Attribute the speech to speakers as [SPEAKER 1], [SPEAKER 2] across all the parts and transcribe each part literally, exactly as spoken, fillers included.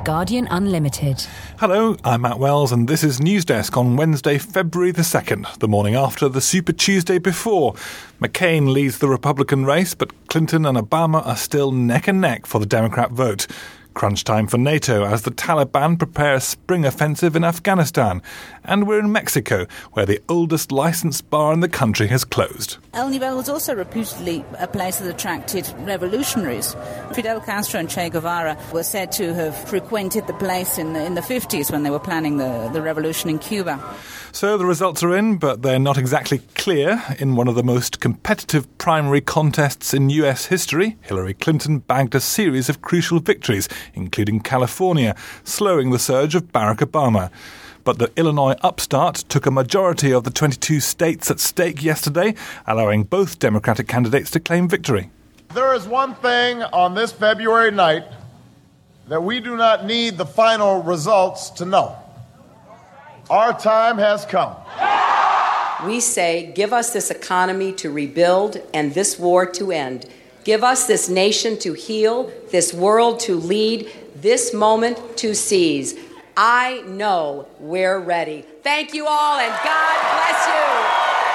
[SPEAKER 1] Guardian Unlimited.
[SPEAKER 2] Hello, I'm Matt Wells and this is Newsdesk on Wednesday, February the second, the morning after the Super Tuesday before. McCain leads the Republican race, but Clinton and Obama are still neck and neck for the Democrat vote. Crunch time for NATO as the Taliban prepare a spring offensive in Afghanistan. And we're in Mexico, where the oldest licensed bar in the country has closed.
[SPEAKER 3] El Nivel was also reputedly a place that attracted revolutionaries. Fidel Castro and Che Guevara were said to have frequented the place in the, in the fifties when they were planning the, the revolution in Cuba.
[SPEAKER 2] So the results are in, but they're not exactly clear. In one of the most competitive primary contests in U S history, Hillary Clinton bagged a series of crucial victories, including California, slowing the surge of Barack Obama. But the Illinois upstart took a majority of the twenty-two states at stake yesterday, allowing both Democratic candidates to claim victory.
[SPEAKER 4] There is one thing on this February night that we do not need the final results to know. Our time has come.
[SPEAKER 5] We say, give us this economy to rebuild and this war to end. Give us this nation to heal, this world to lead, this moment to seize. I know we're ready. Thank you all, and God bless you.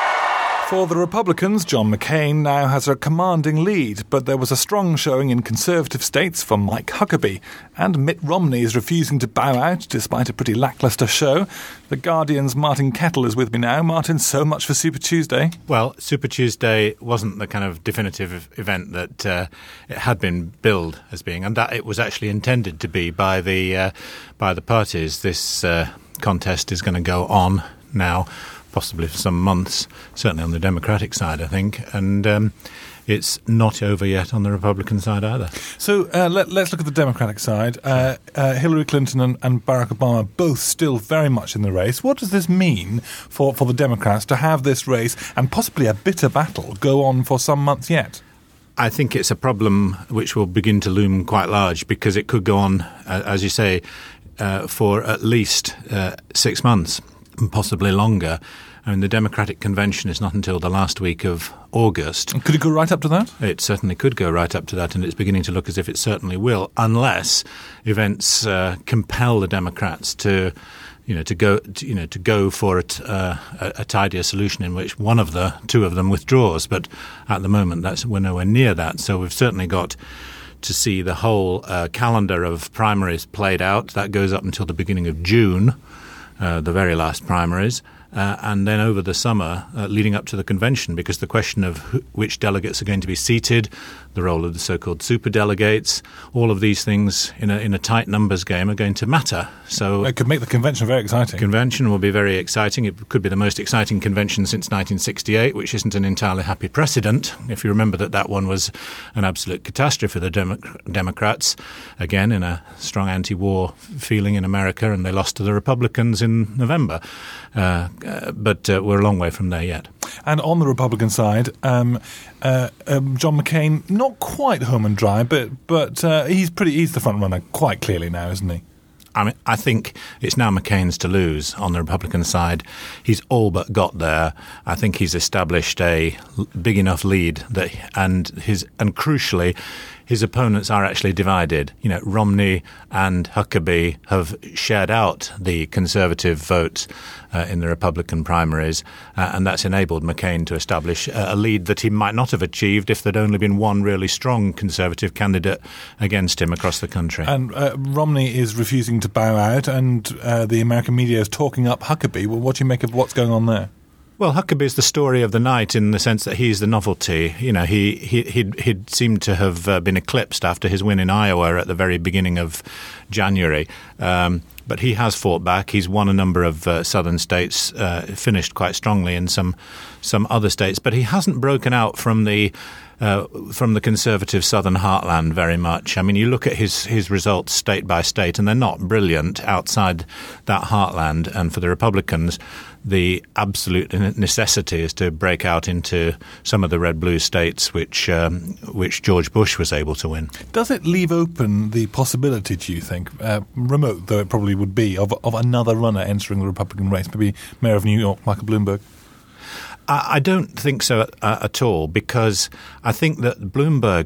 [SPEAKER 2] For the Republicans, John McCain now has a commanding lead, but there was a strong showing in conservative states for Mike Huckabee, and Mitt Romney is refusing to bow out despite a pretty lacklustre show. The Guardian's Martin Kettle is with me now. Martin, so much for Super Tuesday.
[SPEAKER 6] Well, Super Tuesday wasn't the kind of definitive event that uh, it had been billed as being, and that it was actually intended to be by the uh, by the parties. This uh, contest is going to go on now, possibly for some months, certainly on the Democratic side, I think, and um, it's not over yet on the Republican side either.
[SPEAKER 2] So uh, let, let's look at the Democratic side. Uh, uh, Hillary Clinton and, and Barack Obama both still very much in the race. What does this mean for, for the Democrats to have this race and possibly a bitter battle go on for some months yet?
[SPEAKER 6] I think it's a problem which will begin to loom quite large because it could go on, uh, as you say, uh, for at least uh, six months. And possibly longer. I mean, the Democratic Convention is not until the last week of August.
[SPEAKER 2] Could it go right up to that?
[SPEAKER 6] It certainly could go right up to that, and it's beginning to look as if it certainly will, unless events uh, compel the Democrats to, you know, to go, to, you know, to go for a, uh, a, a tidier solution in which one of the two of them withdraws. But at the moment, that's we're nowhere near that. So we've certainly got to see the whole uh, calendar of primaries played out. That goes up until the beginning of June. Uh, the very last primaries, uh, and then over the summer uh, leading up to the convention, because the question of who, which delegates are going to be seated, the role of the so-called superdelegates, all of these things in a, in a tight numbers game are going to matter. So
[SPEAKER 2] it could make the convention very exciting.
[SPEAKER 6] The convention will be very exciting. It could be the most exciting convention since nineteen sixty-eight, which isn't an entirely happy precedent. If you remember that that one was an absolute catastrophe for the Demo- Democrats, again in a strong anti-war feeling in America, and they lost to the Republicans in November. Uh, uh, but uh, we're a long way from there yet.
[SPEAKER 2] And on the Republican side, um, uh, um, John McCain, not quite home and dry, but but uh, he's pretty he's the front runner quite clearly now, isn't he?
[SPEAKER 6] I mean, I think it's now McCain's to lose on the Republican side. He's all but got there. I think he's established a big enough lead that, and his and crucially, his opponents are actually divided. You know, Romney and Huckabee have shared out the conservative vote uh, in the Republican primaries, uh, and that's enabled McCain to establish a, a lead that he might not have achieved if there'd only been one really strong conservative candidate against him across the country.
[SPEAKER 2] And uh, Romney is refusing to bow out, and uh, the American media is talking up Huckabee. Well, what do you make of what's going on there?
[SPEAKER 6] Well, Huckabee's the story of the night in the sense that he's the novelty. You know, he, he, he'd, he'd seemed to have uh, been eclipsed after his win in Iowa at the very beginning of January. Um, but he has fought back. He's won a number of uh, southern states, uh, finished quite strongly in some some other states. But he hasn't broken out from the uh, from the conservative southern heartland very much. I mean, you look at his, his results state by state, and they're not brilliant outside that heartland. And for the Republicans, the absolute necessity is to break out into some of the red-blue states which um, which George Bush was able to win.
[SPEAKER 2] Does it leave open the possibility, do you think, uh, remote though it probably would be, of, of another runner entering the Republican race, maybe Mayor of New York, Michael Bloomberg?
[SPEAKER 6] I, I don't think so at, uh, at all, because I think that Bloomberg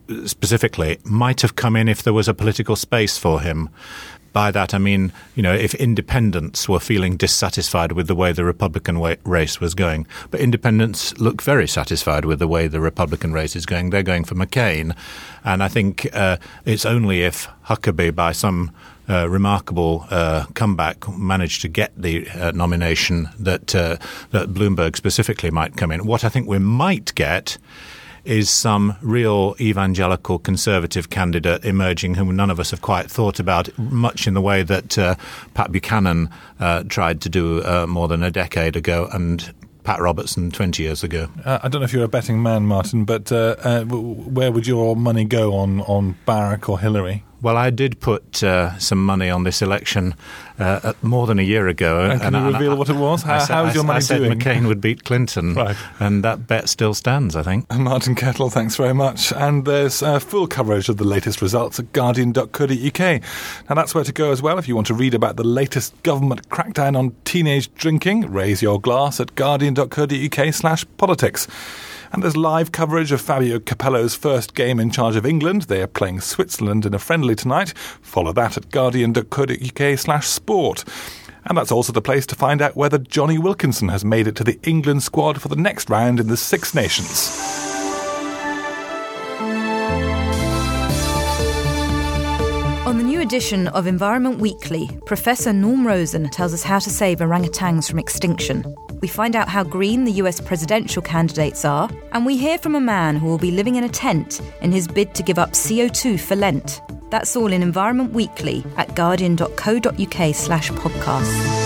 [SPEAKER 6] specifically, might have come in if there was a political space for him. By that, I mean, you know, if independents were feeling dissatisfied with the way the Republican wa- race was going. But independents look very satisfied with the way the Republican race is going. They're going for McCain. And I think uh, it's only if Huckabee, by some uh, remarkable uh, comeback, managed to get the uh, nomination that, uh, that Bloomberg specifically might come in. What I think we might get is some real evangelical conservative candidate emerging whom none of us have quite thought about, much in the way that uh, Pat Buchanan uh, tried to do uh, more than a decade ago, and Pat Robertson twenty years ago.
[SPEAKER 2] Uh, I don't know if you're a betting man, Martin, but uh, uh, where would your money go on, on Barack or Hillary?
[SPEAKER 6] Well, I did put uh, some money on this election uh, more than a year ago.
[SPEAKER 2] And can and you reveal I, what it was? How,
[SPEAKER 6] said,
[SPEAKER 2] how's your money
[SPEAKER 6] I said
[SPEAKER 2] doing?
[SPEAKER 6] McCain would beat Clinton,
[SPEAKER 2] right.
[SPEAKER 6] And that bet still stands, I think.
[SPEAKER 2] Martin Kettle, thanks very much. And there's uh, full coverage of the latest results at guardian dot co dot uk. Now, that's where to go as well if you want to read about the latest government crackdown on teenage drinking. Raise your glass at guardian dot co dot uk slash politics. And there's live coverage of Fabio Capello's first game in charge of England. They are playing Switzerland in a friendly tonight. Follow that at guardian dot co dot uk slash sport. And that's also the place to find out whether Johnny Wilkinson has made it to the England squad for the next round in the Six Nations.
[SPEAKER 1] On the new edition of Environment Weekly, Professor Norm Rosen tells us how to save orangutans from extinction. We find out how green the U S presidential candidates are, and we hear from a man who will be living in a tent in his bid to give up C O two for Lent. That's all in Environment Weekly at guardian dot co dot uk slash podcasts.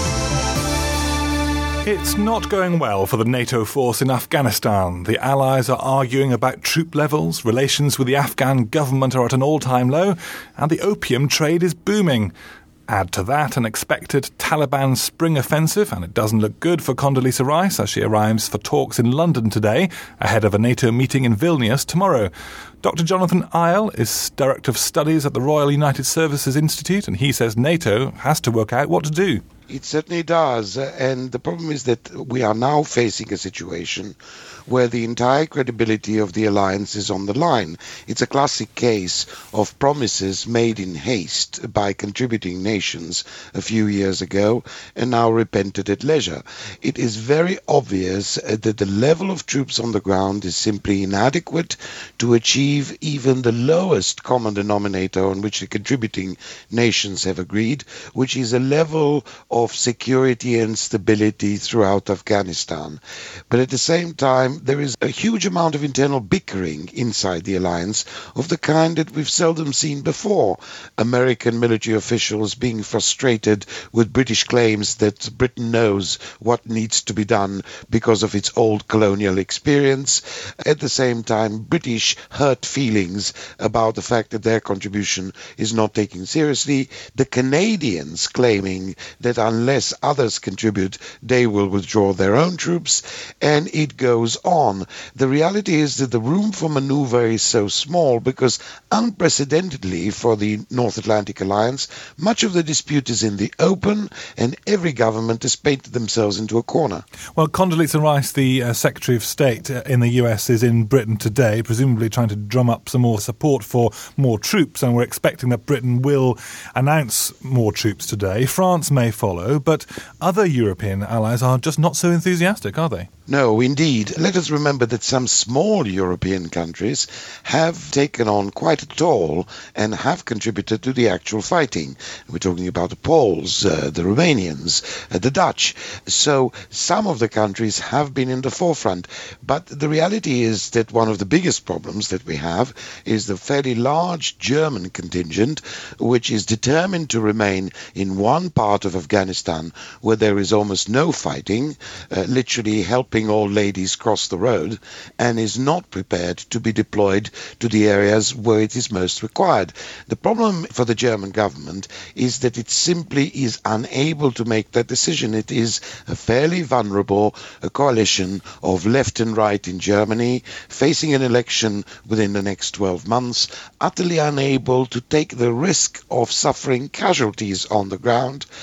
[SPEAKER 2] It's not going well for the NATO force in Afghanistan. The Allies are arguing about troop levels, relations with the Afghan government are at an all-time low, and the opium trade is booming. Add to that an expected Taliban spring offensive, and it doesn't look good for Condoleezza Rice as she arrives for talks in London today, ahead of a NATO meeting in Vilnius tomorrow. Doctor Jonathan Isle is Director of Studies at the Royal United Services Institute, and he says NATO has to work out what to do.
[SPEAKER 7] It certainly does, and the problem is that we are now facing a situation where the entire credibility of the alliance is on the line. It's a classic case of promises made in haste by contributing nations a few years ago and now repented at leisure. It is very obvious that the level of troops on the ground is simply inadequate to achieve even the lowest common denominator on which the contributing nations have agreed, which is a level of security and stability throughout Afghanistan. But at the same time, there is a huge amount of internal bickering inside the alliance of the kind that we've seldom seen before. American military officials being frustrated with British claims that Britain knows what needs to be done because of its old colonial experience. At the same time, British hurt feelings about the fact that their contribution is not taken seriously. The Canadians claiming that unless others contribute, they will withdraw their own troops, and it goes on. The reality is that the room for maneuver is so small because, unprecedentedly for the North Atlantic Alliance, much of the dispute is in the open, and every government has painted themselves into a corner.
[SPEAKER 2] Well, Condoleezza Rice, the uh, Secretary of State in the U S, is in Britain today, presumably trying to drum up some more support for more troops, and we're expecting that Britain will announce more troops today. France may follow, but other European allies are just not so enthusiastic, are they?
[SPEAKER 7] No, indeed. Let us remember that some small European countries have taken on quite a toll and have contributed to the actual fighting. We're talking about the Poles, uh, the Romanians, uh, the Dutch. So some of the countries have been in the forefront. But the reality is that one of the biggest problems that we have is the fairly large German contingent, which is determined to remain in one part of Afghanistan where there is almost no fighting, uh, literally helping old ladies cross the road, and is not prepared to be deployed to the areas where it is most required. The problem for the German government is that it simply is unable to make that decision. It is a fairly vulnerable a coalition of left and right in Germany, facing an election within the next twelve months, utterly unable to take the risk of suffering casualties on the ground in an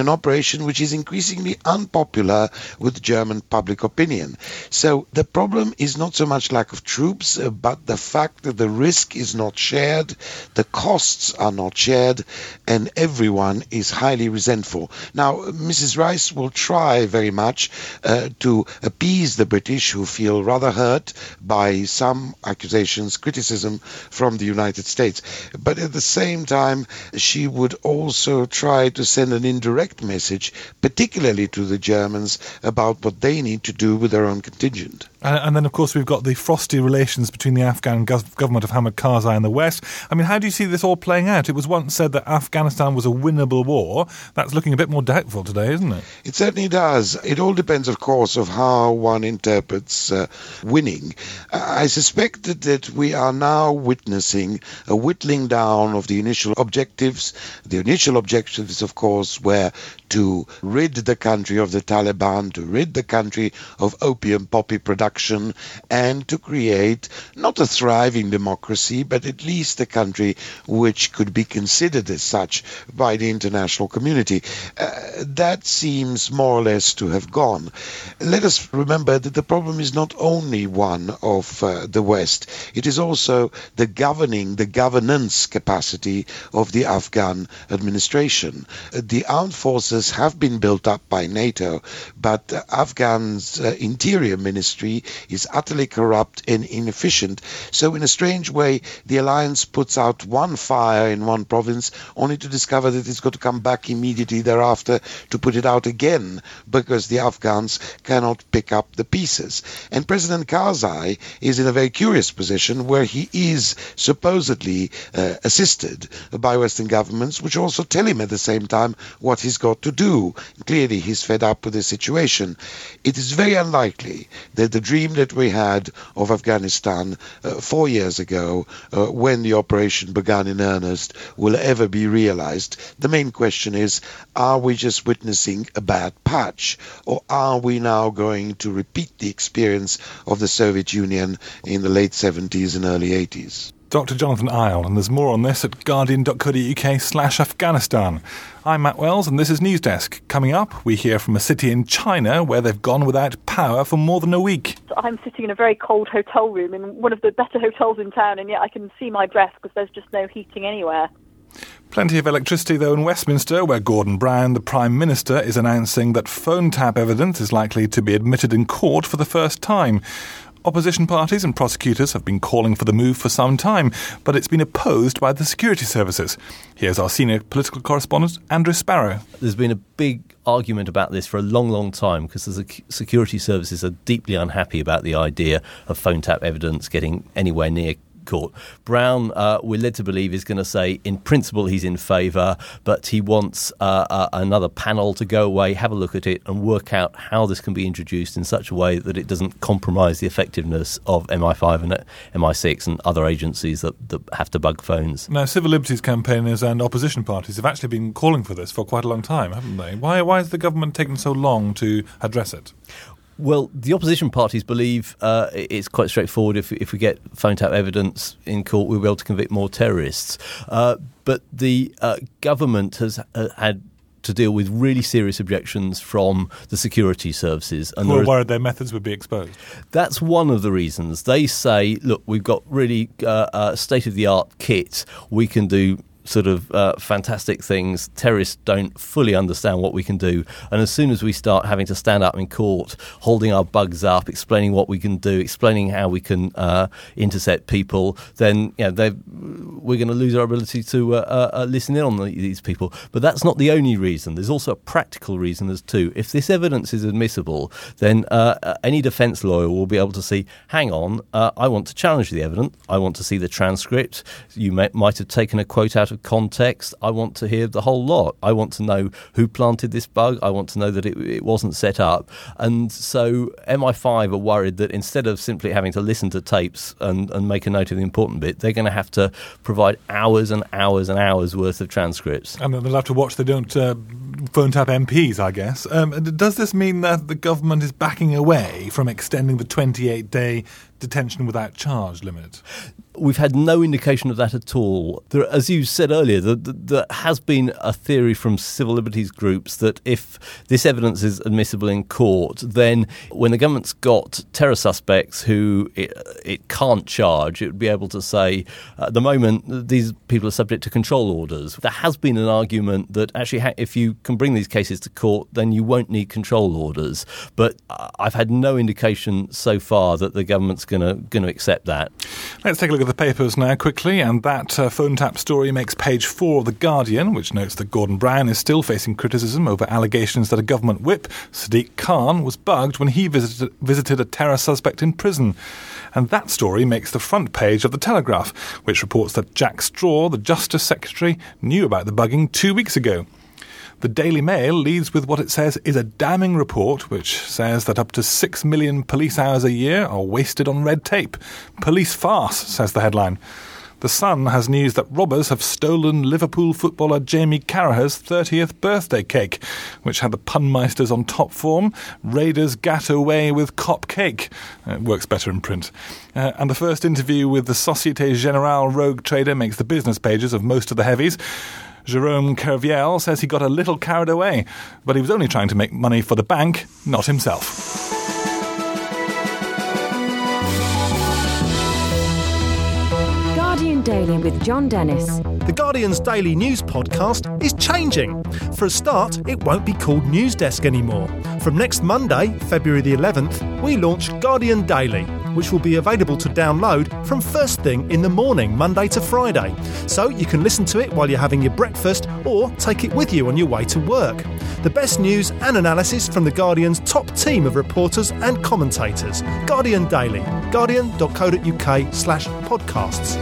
[SPEAKER 7] operation which is increasingly unpopular with German public opinion. So the problem is not so much lack of troops, uh, but the fact that the risk is not shared, the costs are not shared, and everyone is highly resentful. Now, Missus Rice will try very much uh, to appease the British, who feel rather hurt by some accusations, criticism from the United States. But at the same time, she would also try to send an indirect message, particularly to the Germans, about what they need to do with their own contingent.
[SPEAKER 2] And, and then, of course, we've got the frosty relations between the Afghan gov- government of Hamid Karzai and the West. I mean, how do you see this all playing out? It was once said that Afghanistan was a winnable war. That's looking a bit more doubtful today, isn't it?
[SPEAKER 7] It certainly does. It all depends, of course, of how one interprets uh, winning. I suspect that, that we are now witnessing a whittling down of the initial objectives. The initial objectives, of course, were to rid the country of the Taliban, to rid the country of opium poppy production, and to create not a thriving democracy, but at least a country which could be considered as such by the international community. Uh, that seems more or less to have gone. Let us remember that the problem is not only one of uh, the West, it is also the governing, the governance capacity of the Afghan administration. Uh, the armed forces have been built up by NATO, but uh, Afghan's uh, interior ministry is utterly corrupt and inefficient. So in a strange way, the alliance puts out one fire in one province only to discover that it's got to come back immediately thereafter to put it out again, because the Afghans cannot pick up the pieces. And President Karzai is in a very curious position where he is supposedly uh, assisted by Western governments, which also tell him at the same time what he's got to do. Clearly, he's fed up with the situation. It is very unlikely that the dream that we had of Afghanistan uh, four years ago, uh, when the operation began in earnest, will ever be realized. The main question is, are we just witnessing a bad patch, or are we now going to repeat the experience of the Soviet Union in the late seventies and early eighties?
[SPEAKER 2] Doctor Jonathan Isle, and there's more on this at guardian.co.uk slash Afghanistan. I'm Matt Wells, and this is Newsdesk. Coming up, we hear from a city in China where they've gone without power for more than a week.
[SPEAKER 8] I'm sitting in a very cold hotel room in one of the better hotels in town, and yet I can see my breath because there's just no heating anywhere.
[SPEAKER 2] Plenty of electricity, though, in Westminster, where Gordon Brown, the Prime Minister, is announcing that phone tap evidence is likely to be admitted in court for the first time. Opposition parties and prosecutors have been calling for the move for some time, but it's been opposed by the security services. Here's our senior political correspondent, Andrew Sparrow.
[SPEAKER 9] There's been a big argument about this for a long, long time because the security services are deeply unhappy about the idea of phone tap evidence getting anywhere near court. Brown, uh, we're led to believe, is going to say in principle he's in favour, but he wants uh, uh, another panel to go away, have a look at it and work out how this can be introduced in such a way that it doesn't compromise the effectiveness of M I five and M I six and other agencies that, that have to bug phones.
[SPEAKER 2] Now, civil liberties campaigners and opposition parties have actually been calling for this for quite a long time, haven't they? Why, why has the government taken so long to address it?
[SPEAKER 9] Well, the opposition parties believe uh, it's quite straightforward. If, if we get phone tap evidence in court, we'll be able to convict more terrorists. Uh, but the uh, government has uh, had to deal with really serious objections from the security services.
[SPEAKER 2] And Who are worried their methods would be exposed.
[SPEAKER 9] That's one of the reasons. They say, look, we've got really uh, uh, state-of-the-art kit. We can do sort of uh, fantastic things. Terrorists don't fully understand what we can do. And as soon as we start having to stand up in court, holding our bugs up, explaining what we can do, explaining how we can uh, intercept people, then you know, we're going to lose our ability to uh, uh, listen in on the, these people. But that's not the only reason. There's also a practical reason as too. If this evidence is admissible, then uh, any defence lawyer will be able to see, hang on, uh, I want to challenge the evidence. I want to see the transcript. You may, might have taken a quote out of context. I want to hear the whole lot. I want to know who planted this bug. I want to know that it, it wasn't set up. And so M I five are worried that instead of simply having to listen to tapes and, and make a note of the important bit, they're going to have to provide hours and hours and hours worth of transcripts.
[SPEAKER 2] And they'll have to watch they don't uh, phone tap M Ps, I guess. Um, does this mean that the government is backing away from extending the twenty-eight day detention without charge limit?
[SPEAKER 9] we've had no indication of that at all. There, as you said earlier, there, there has been a theory from civil liberties groups that if this evidence is admissible in court, then when the government's got terror suspects who it, it can't charge, it would be able to say, at the moment, these people are subject to control orders. There has been an argument that actually ha- if you can bring these cases to court, then you won't need control orders. But I've had no indication so far that the government's going to going to accept that.
[SPEAKER 2] Let's take a look at the papers now quickly, and that uh, phone tap story makes page four of The Guardian, which notes that Gordon Brown is still facing criticism over allegations that a government whip, Sadiq Khan, was bugged when he visited, visited a terror suspect in prison. And that story makes the front page of The Telegraph, which reports that Jack Straw, the Justice Secretary, knew about the bugging two weeks ago. The Daily Mail leads with what it says is a damning report which says that up to six million police hours a year are wasted on red tape. Police farce, says the headline. The Sun has news that robbers have stolen Liverpool footballer Jamie Carragher's thirtieth birthday cake, which had the punmeisters on top form. Raiders gat away with cop cake. Uh, it works better in print. Uh, and the first interview with the Société Générale rogue trader makes the business pages of most of the heavies. Jérôme Kerviel says he got a little carried away, but he was only trying to make money for the bank, not himself.
[SPEAKER 10] Guardian Daily with John Dennis.
[SPEAKER 11] The Guardian's daily news podcast is changing. For a start, it won't be called News Desk anymore. From next Monday, February the eleventh, we launch Guardian Daily, which will be available to download from first thing in the morning, Monday to Friday. So you can listen to it while you're having your breakfast or take it with you on your way to work. The best news and analysis from The Guardian's top team of reporters and commentators. Guardian Daily. guardian dot co dot uk slash podcasts.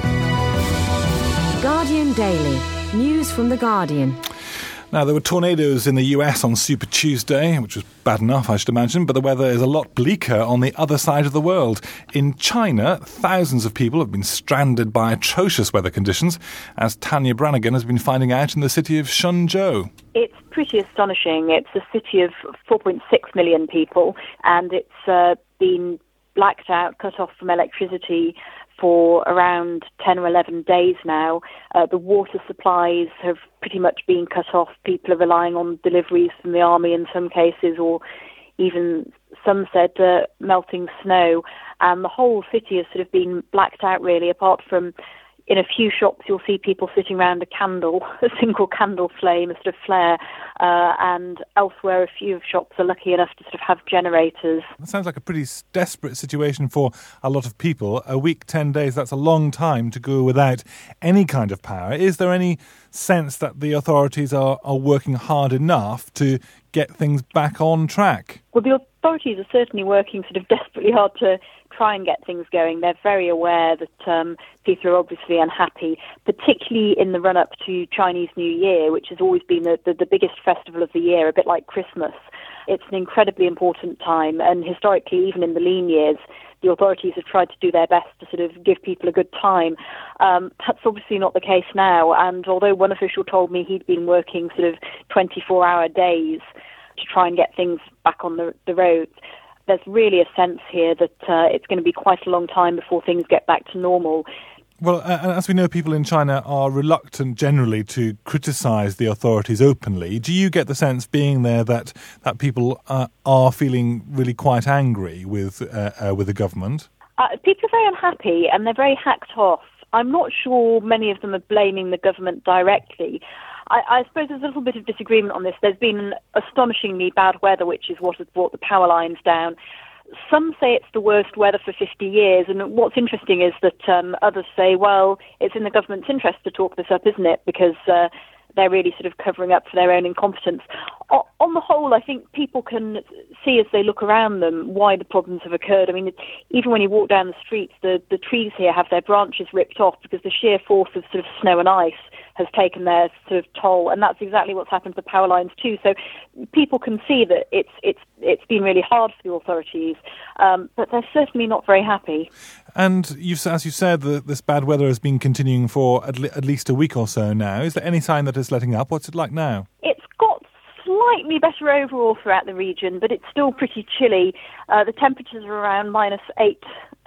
[SPEAKER 10] Guardian Daily. News from The Guardian.
[SPEAKER 2] Now, there were tornadoes in the U S on Super Tuesday, which was bad enough, I should imagine, but the weather is a lot bleaker on the other side of the world. In China, thousands of people have been stranded by atrocious weather conditions, as Tanya Brannigan has been finding out in the city of Shenzhou.
[SPEAKER 8] It's pretty astonishing. It's a city of four point six million people, and it's uh, been blacked out, cut off from electricity for around ten or eleven days now. Uh, the water supplies have pretty much been cut off. People are relying on deliveries from the army in some cases, or even, some said, uh, melting snow. And the whole city has sort of been blacked out, really, apart from in a few shops you'll see people sitting around a candle, a single candle flame, a sort of flare, uh, and elsewhere a few shops are lucky enough to sort of have generators.
[SPEAKER 2] That sounds like a pretty desperate situation for a lot of people. A week, ten days, that's a long time to go without any kind of power. Is there any sense that the authorities are, are working hard enough to get things back on track?
[SPEAKER 8] Well, the authorities are certainly working sort of desperately hard to try and get things going. They're very aware that um, people are obviously unhappy, particularly in the run-up to Chinese New Year, which has always been the, the, the biggest festival of the year, a bit like Christmas. It's an incredibly important time, and historically, even in the lean years, the authorities have tried to do their best to sort of give people a good time. Um, that's obviously not the case now, and although one official told me he'd been working sort of twenty-four hour days to try and get things back on the, the road, there's really a sense here that uh, it's going to be quite a long time before things get back to normal.
[SPEAKER 2] Well, uh, as we know, people in China are reluctant generally to criticise the authorities openly. Do you get the sense, being there, that that people uh, are feeling really quite angry with uh, uh, with the government?
[SPEAKER 8] Uh, people are very unhappy and they're very hacked off. I'm not sure many of them are blaming the government directly. I, I suppose there's a little bit of disagreement on this. There's been astonishingly bad weather, which is what has brought the power lines down. Some say it's the worst weather for fifty years, and what's interesting is that um, others say, well, it's in the government's interest to talk this up, isn't it, because uh, they're really sort of covering up for their own incompetence. O- on the whole, I think people can see as they look around them why the problems have occurred. I mean, it, even when you walk down the streets, the, the trees here have their branches ripped off because the sheer force of sort of snow and ice has taken their sort of toll, and that's exactly what's happened to the power lines too. So people can see that it's it's it's been really hard for the authorities, um, but they're certainly not very happy.
[SPEAKER 2] And you've, as you said, the, this bad weather has been continuing for at, le- at least a week or so now. Is there any sign that it's letting up? What's it like now?
[SPEAKER 8] It's got slightly better overall throughout the region, but it's still pretty chilly. Uh, the temperatures are around minus eight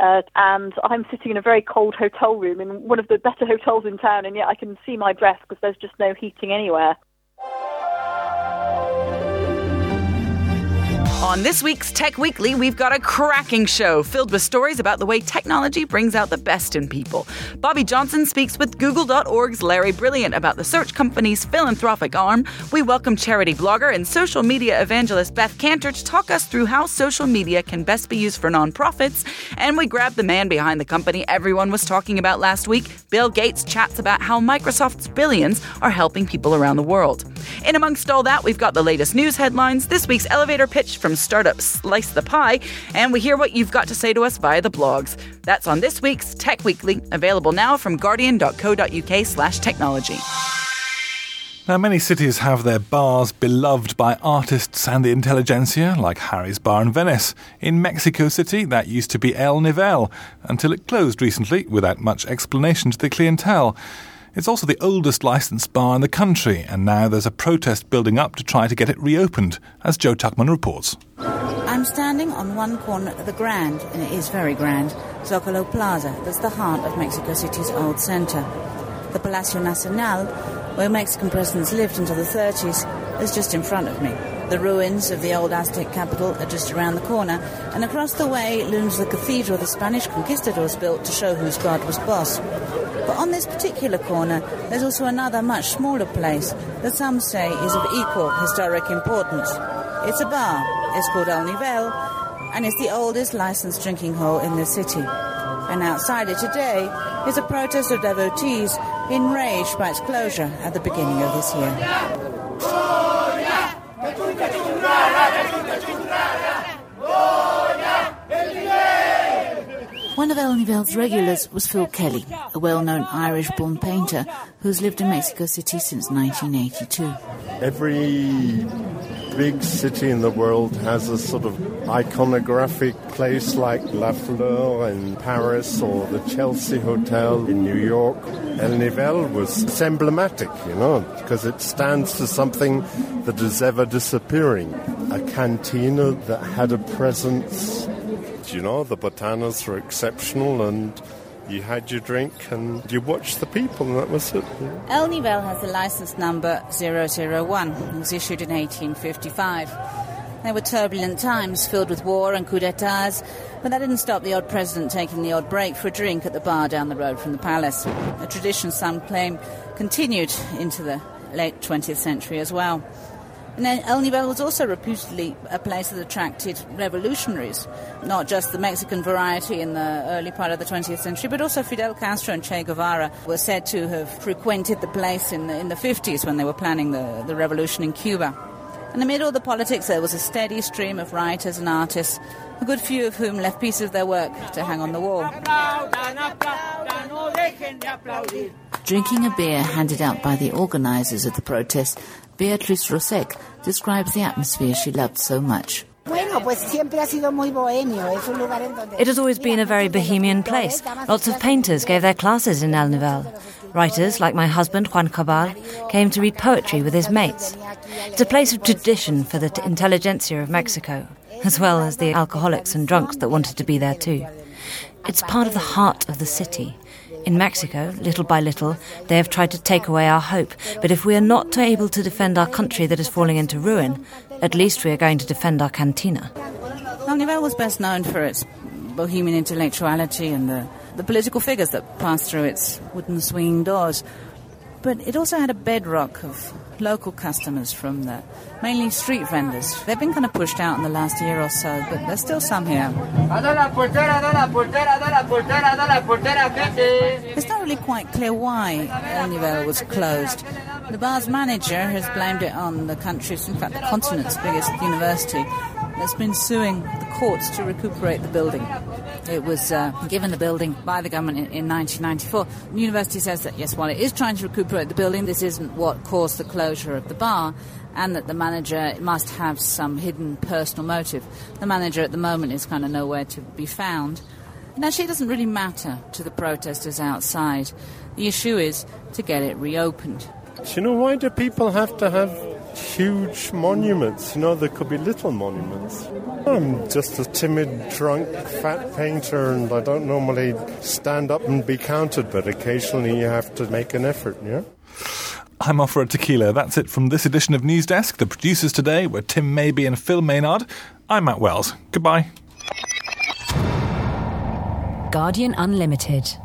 [SPEAKER 8] uh, and I'm sitting in a very cold hotel room in one of the better hotels in town, and yet I can see my breath because there's just no heating anywhere.
[SPEAKER 12] On this week's Tech Weekly, we've got a cracking show filled with stories about the way technology brings out the best in people. Bobby Johnson speaks with Google dot org's Larry Brilliant about the search company's philanthropic arm. We welcome charity blogger and social media evangelist Beth Cantor to talk us through how social media can best be used for nonprofits. And we grab the man behind the company everyone was talking about last week. Bill Gates chats about how Microsoft's billions are helping people around the world. In amongst all that, we've got the latest news headlines, this week's elevator pitch from startup Slice the Pie, and we hear what you've got to say to us via the blogs. That's on this week's Tech Weekly, available now from guardian dot co dot uk slash technology.
[SPEAKER 2] Now, many cities have their bars beloved by artists and the intelligentsia, like Harry's Bar in Venice. In Mexico City, that used to be El Nivel, until it closed recently without much explanation to the clientele. It's also the oldest licensed bar in the country, and now there's a protest building up to try to get it reopened, as Joe Tuckman reports.
[SPEAKER 3] I'm standing on one corner of the grand, and it is very grand, Zocalo Plaza, that's the heart of Mexico City's old centre. The Palacio Nacional, where Mexican presidents lived until the thirties, is just in front of me. The ruins of the old Aztec capital are just around the corner, and across the way looms the cathedral the Spanish conquistadors built to show whose god was boss. But on this particular corner, there's also another much smaller place that some say is of equal historic importance. It's a bar. It's called El Nivel, and it's the oldest licensed drinking hole in the city. And outside it today is a protest of devotees enraged by its closure at the beginning of this year. One of El Nivel's regulars was Phil Kelly, a well-known Irish-born painter who's lived in Mexico City since nineteen eighty-two.
[SPEAKER 13] Every big city in the world has a sort of iconographic place like La Fleur in Paris or the Chelsea Hotel in New York. El Nivel was emblematic, you know, because it stands for something that is ever disappearing. A cantina that had a presence. You know, the botanas were exceptional, and you had your drink and you watched the people, and that was it.
[SPEAKER 3] El Nivel has the license number zero zero one. It was issued in eighteen fifty-five. There were turbulent times filled with war and coups d'etats, but that didn't stop the odd president taking the odd break for a drink at the bar down the road from the palace. A tradition some claim continued into the late twentieth century as well. And then El Nivel was also reputedly a place that attracted revolutionaries, not just the Mexican variety in the early part of the twentieth century, but also Fidel Castro and Che Guevara were said to have frequented the place in the, in the fifties when they were planning the, the revolution in Cuba. And amid all the politics, there was a steady stream of writers and artists, a good few of whom left pieces of their work to hang on the wall. Drinking a beer handed out by the organisers of the protest, Beatriz Rosek describes the atmosphere she loved so much.
[SPEAKER 14] It has always been a very bohemian place. Lots of painters gave their classes in El Nivel. Writers, like my husband, Juan Cabal, came to read poetry with his mates. It's a place of tradition for the intelligentsia of Mexico, as well as the alcoholics and drunks that wanted to be there too. It's part of the heart of the city. In Mexico, little by little, they have tried to take away our hope. But if we are not able to defend our country that is falling into ruin, at least we are going to defend our cantina.
[SPEAKER 3] El Nivel was best known for its bohemian intellectuality and the, the political figures that passed through its wooden swinging doors. But it also had a bedrock of local customers from the mainly street vendors. They've been kind of pushed out in the last year or so, but there's still some here. It's not really quite clear why El Nivel was closed. The bar's manager has blamed it on the country's, in fact the continent's biggest university, that's been suing the courts to recuperate the building. It was uh, given the building by the government in, in nineteen ninety-four. The university says that, yes, while it is trying to recuperate the building, this isn't what caused the closure of the bar, and that the manager must have some hidden personal motive. The manager at the moment is kind of nowhere to be found. And actually, it doesn't really matter to the protesters outside. The issue is to get it reopened.
[SPEAKER 13] Do you know, why do people have to have huge monuments. You know, there could be little monuments. I'm just a timid, drunk, fat painter, and I don't normally stand up and be counted, but occasionally you have to make an effort, yeah?
[SPEAKER 2] I'm off for a tequila. That's it from this edition of News Desk. The producers today were Tim Maybe and Phil Maynard. I'm Matt Wells. Goodbye.
[SPEAKER 10] Guardian Unlimited.